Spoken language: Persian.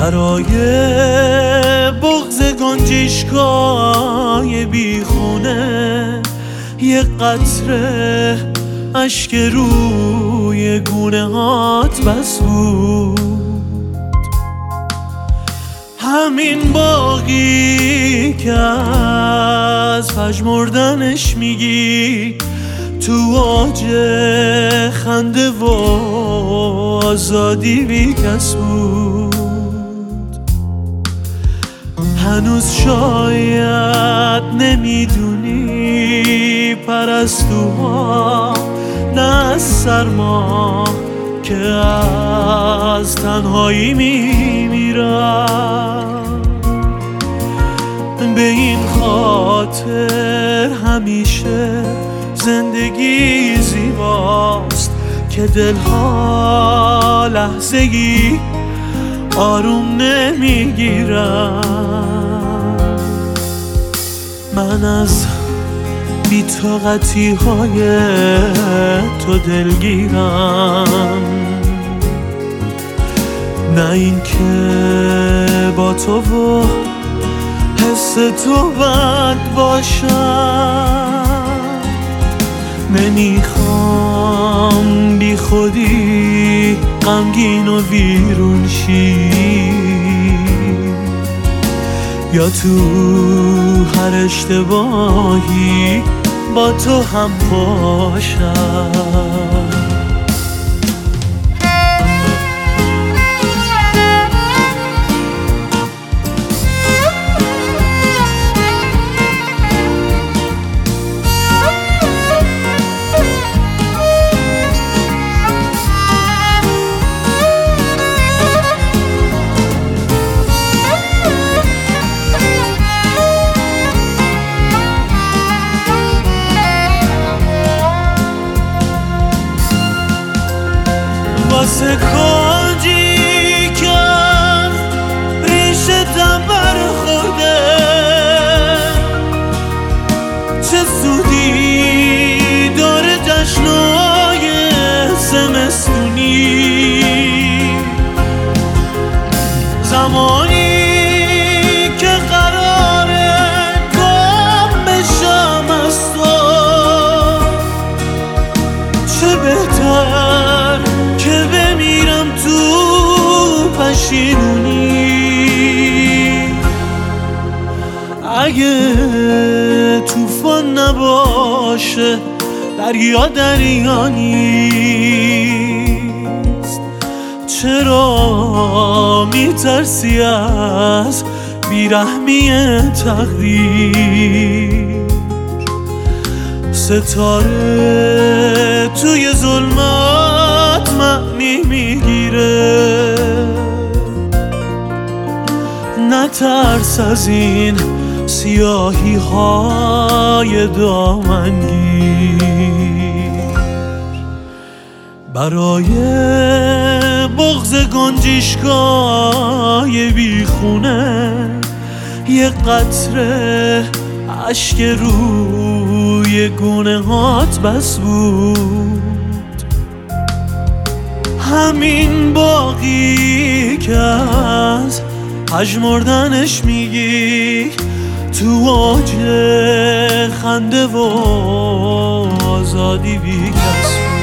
برای بغض گنجشگاه بیخونه یه قطره اشک روی گونه هات بس بود. همین باقی که از پژمردنش میگی تو اوج خنده و آزادی بی کس بود. هنوز شاید نمیدونی پرستوها نه از سرما که از تنهایی میمیرن. به این خاطر همیشه زندگی زیباست که دلها لحظه‌ای آروم نمیگیرن. من از بی‌طاقتی های تو دلگیرم، نه این که با تو و حس تو بد باشم. نمیخوام بی خودی غمگین و ویرون شی یا تو هر اشتباهی با تو هم باشم. واسه کنجی که ریشتم برخورده چه سودی داره جشنای زمستونی. زمانی که قراره گم بشم از تو چه بهتر که بمیرم تو پشیمونی. اگه طوفان نباشه دریا دریا نیست، چرا میترسی از بیرحمی تقدیر؟ ستاره توی ظلمات معنی میگیره، نترس از این سیاهی های دامنگیر. برای بغض گنجشگاه بیخونه یه قطره اشک روی گونه هات بس بود. همین باقی که از پژمردنش میگی تو اوج خنده و آزادی بی کس بود.